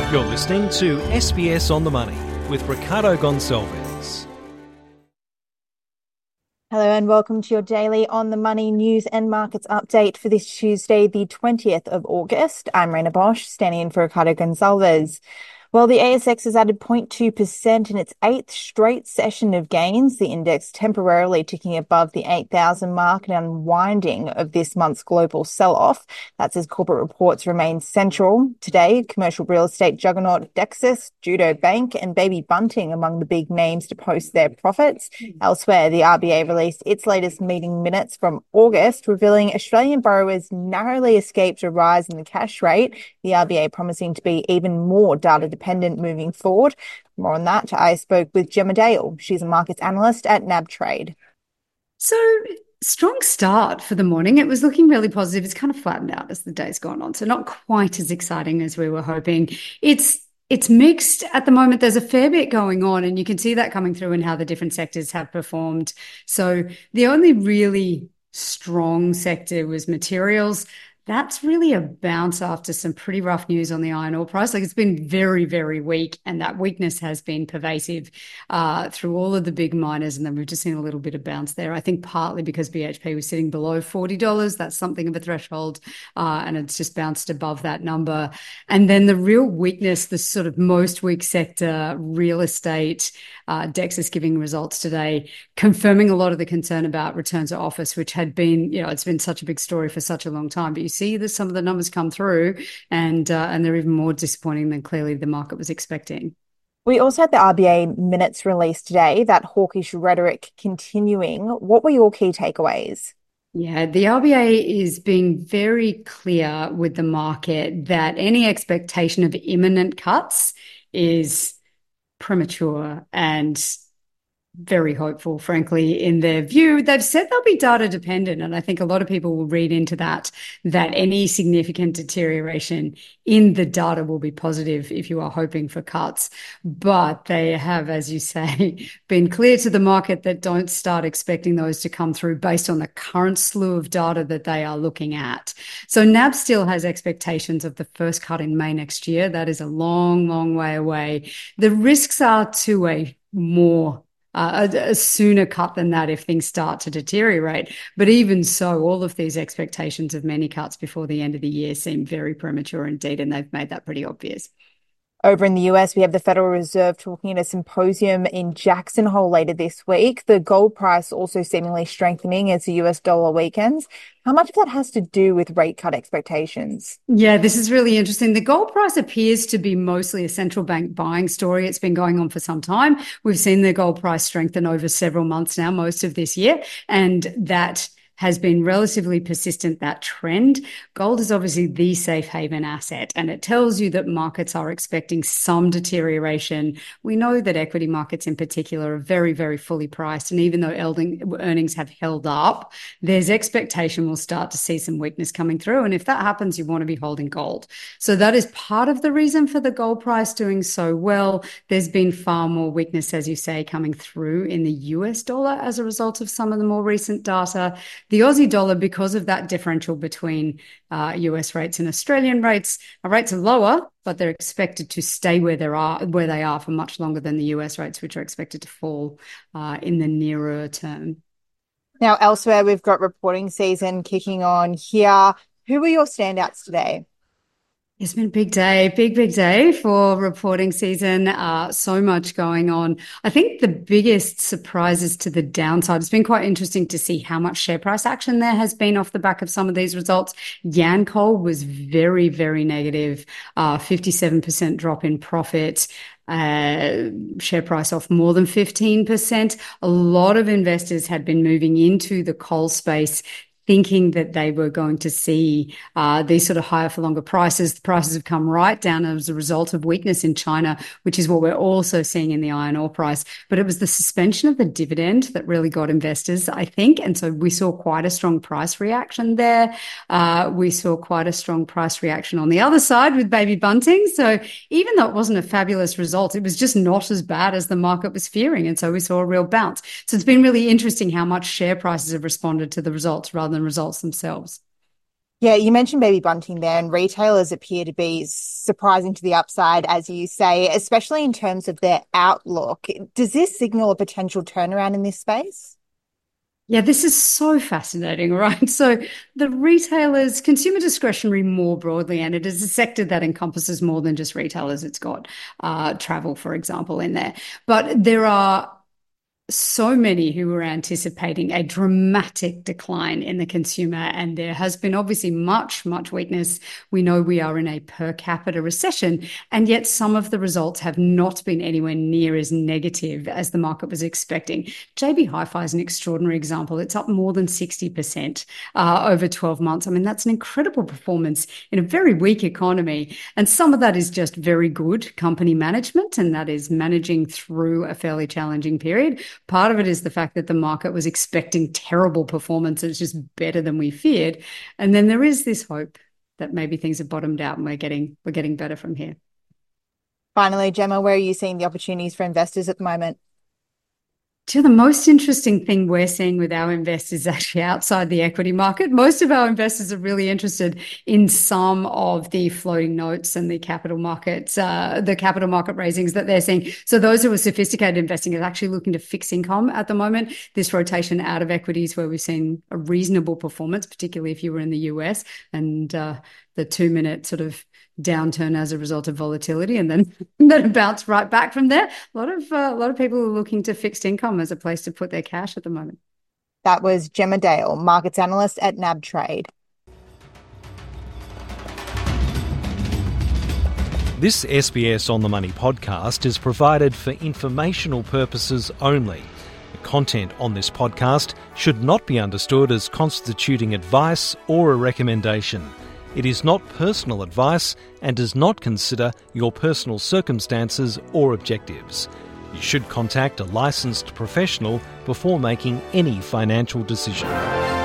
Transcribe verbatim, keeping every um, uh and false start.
You're listening to S B S On The Money with Ricardo Gonçalves. Hello and welcome to your daily On The Money news and markets update for this Tuesday, the twentieth of August. I'm Raina Bosch, standing in for Ricardo Gonçalves. Well, the A S X has added zero point two percent in its eighth straight session of gains, the index temporarily ticking above the eight thousand mark, an unwinding of this month's global sell-off. That's as corporate reports remain central. Today, commercial real estate juggernaut Dexus, Judo Bank and Baby Bunting among the big names to post their profits. Elsewhere, the R B A released its latest meeting minutes from August, revealing Australian borrowers narrowly escaped a rise in the cash rate, the R B A promising to be even more data dependent moving forward. More on that, I spoke with Gemma Dale. She's a markets analyst at NAB Trade. So, strong start for the morning. It was looking really positive. It's kind of flattened out as the day's gone on, so not quite as exciting as we were hoping. It's It's mixed at the moment. There's a fair bit going on, and you can see that coming through in how the different sectors have performed. So the only really strong sector was materials. That's really a bounce after some pretty rough news on the iron ore price. Like, it's been very, very weak, and that weakness has been pervasive uh, through all of the big miners. And then we've just seen a little bit of bounce there. I think partly because B H P was sitting below forty dollars. That's something of a threshold, uh, and it's just bounced above that number. And then the real weakness, the sort of most weak sector, real estate, uh, Dexus giving results today, confirming a lot of the concern about return to office, which had been, you know, it's been such a big story for such a long time. But you see that some of the numbers come through, and uh, and they're even more disappointing than clearly the market was expecting. We also had the R B A minutes released today, that hawkish rhetoric continuing. What were your key takeaways? Yeah, the R B A is being very clear with the market that any expectation of imminent cuts is premature and very hopeful, frankly, in their view. They've said they'll be data dependent, and I think a lot of people will read into that, that any significant deterioration in the data will be positive if you are hoping for cuts. But they have, as you say, been clear to the market that don't start expecting those to come through based on the current slew of data that they are looking at. So NAB still has expectations of the first cut in May next year. That is a long, long way away. The risks are to a more Uh, a, a sooner cut than that if things start to deteriorate. But even so, all of these expectations of many cuts before the end of the year seem very premature indeed, and they've made that pretty obvious. Over in the U S, we have the Federal Reserve talking at a symposium in Jackson Hole later this week. The gold price also seemingly strengthening as the U S dollar weakens. How much of that has to do with rate cut expectations? Yeah, this is really interesting. The gold price appears to be mostly a central bank buying story. It's been going on for some time. We've seen the gold price strengthen over several months now, most of this year, and that has been relatively persistent, that trend. Gold is obviously the safe haven asset, and it tells you that markets are expecting some deterioration. We know that equity markets in particular are very, very fully priced, and even though earnings have held up, there's expectation we'll start to see some weakness coming through, and if that happens, you want to be holding gold. So that is part of the reason for the gold price doing so well. There's been far more weakness, as you say, coming through in the U S dollar as a result of some of the more recent data. The Aussie dollar, because of that differential between uh, U S rates and Australian rates, our rates are lower, but they're expected to stay where they are, where they are for much longer than the U S rates, which are expected to fall uh, in the nearer term. Now, elsewhere, we've got reporting season kicking on here. Who were your standouts today? It's been a big day, big, big day for reporting season. Uh, so much going on. I think the biggest surprises to the downside, it's been quite interesting to see how much share price action there has been off the back of some of these results. Yancoal was very, very negative, uh, fifty-seven percent drop in profit. Uh, share price off more than fifteen percent. A lot of investors had been moving into the coal space thinking that they were going to see uh, these sort of higher for longer prices. The prices have come right down as a result of weakness in China, which is what we're also seeing in the iron ore price. But it was the suspension of the dividend that really got investors, I think. And so we saw quite a strong price reaction there. Uh, we saw quite a strong price reaction on the other side with Baby Bunting. So even though it wasn't a fabulous result, it was just not as bad as the market was fearing. And so we saw a real bounce. So it's been really interesting how much share prices have responded to the results rather than results themselves. Yeah, you mentioned Baby Bunting there, and retailers appear to be surprising to the upside, as you say, especially in terms of their outlook. Does this signal a potential turnaround in this space? Yeah, this is so fascinating, right? So the retailers, consumer discretionary more broadly, and it is a sector that encompasses more than just retailers. It's got uh, travel, for example, in there. But there are so many who were anticipating a dramatic decline in the consumer, and there has been obviously much, much weakness. We know we are in a per capita recession, and yet some of the results have not been anywhere near as negative as the market was expecting. J B Hi-Fi is an extraordinary example. It's up more than sixty percent uh, over twelve months. I mean, that's an incredible performance in a very weak economy. And some of that is just very good company management, and that is managing through a fairly challenging period. Part of it is the fact that the market was expecting terrible performance. It's just better than we feared. And then there is this hope that maybe things have bottomed out and we're getting we're getting better from here. Finally, Gemma, where are you seeing the opportunities for investors at the moment? So the most interesting thing we're seeing with our investors is actually outside the equity market. Most of our investors are really interested in some of the floating notes and the capital markets, uh, the capital market raisings that they're seeing. So those who are sophisticated investing are actually looking to fix income at the moment. This rotation out of equities where we've seen a reasonable performance, particularly if you were in the U S, and uh, the two-minute sort of downturn as a result of volatility, and then then bounce right back from there. A lot of uh, a lot of people are looking to fixed income as a place to put their cash at the moment. That was Gemma Dale, markets analyst at N A B Trade. This S B S On The Money podcast is provided for informational purposes only. The content on this podcast should not be understood as constituting advice or a recommendation. It is not personal advice and does not consider your personal circumstances or objectives. You should contact a licensed professional before making any financial decision.